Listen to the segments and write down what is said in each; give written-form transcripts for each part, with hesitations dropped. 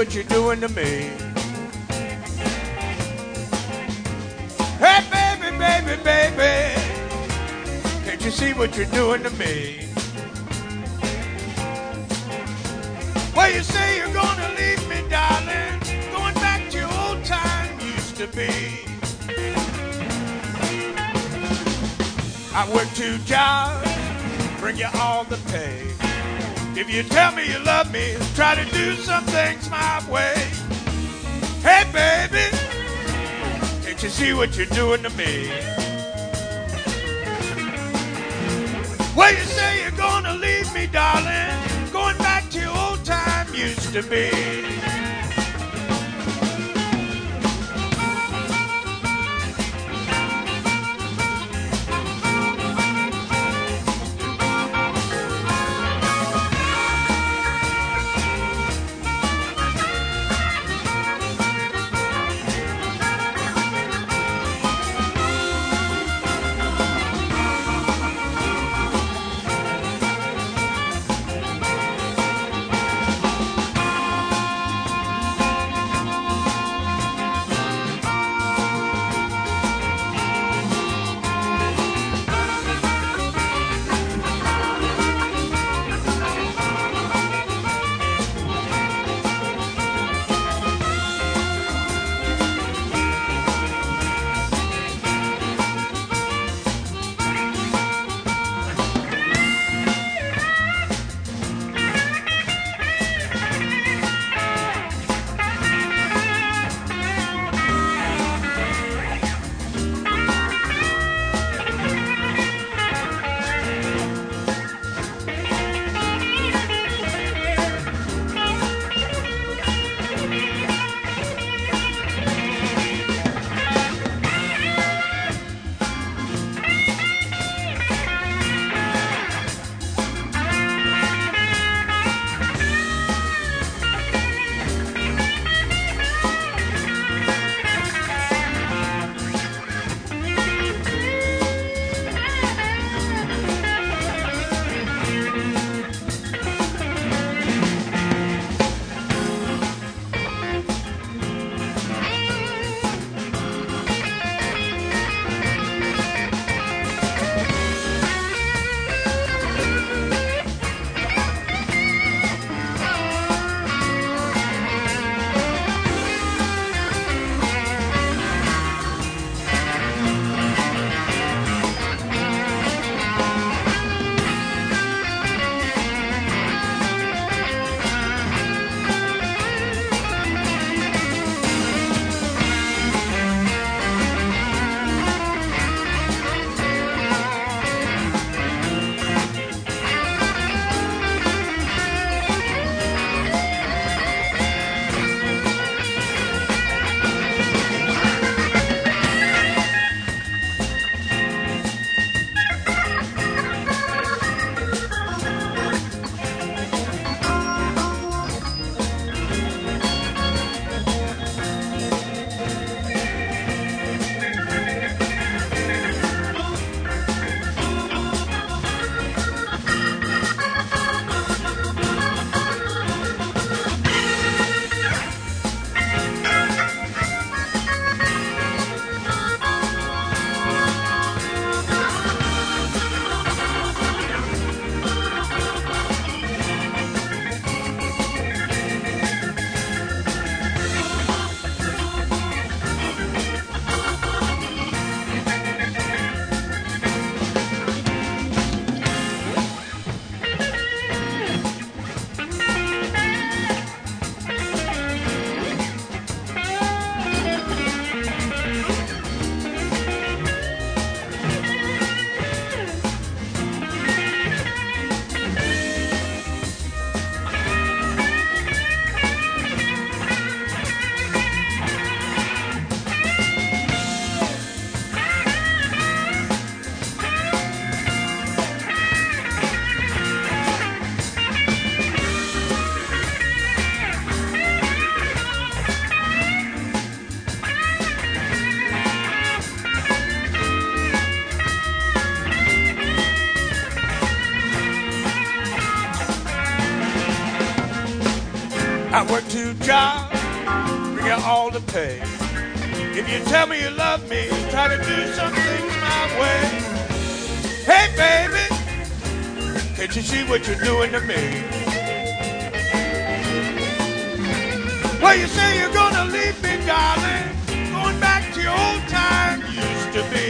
what you're doing to me. Hey, baby, baby, baby, can't you see what you're doing to me? Well, you say you're gonna leave me, darling, going back to your old time used to be. I work 2 jobs, bring you all the pay. If you tell me you love me, try to do some things my way. Hey, baby, can't you see what you're doing to me? Well, you say you're gonna leave me, darling, going back to your old time used to be. job, bring you all the pay. If you tell me you love me, try to do some things my way. Hey, baby, can't you see what you're doing to me? Well, you say you're gonna leave me, darling, going back to your old time used to be.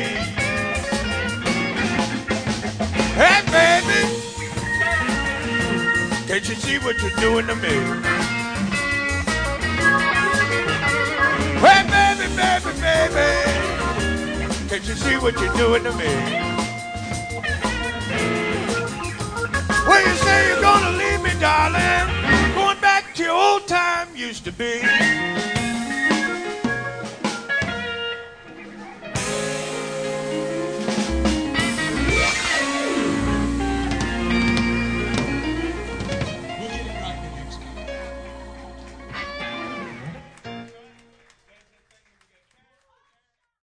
Hey, baby, can't you see what you're doing to me? Hey, baby, baby, baby, can't you see what you're doing to me? Well, you say you're gonna leave me, darling, going back to your old time used to be.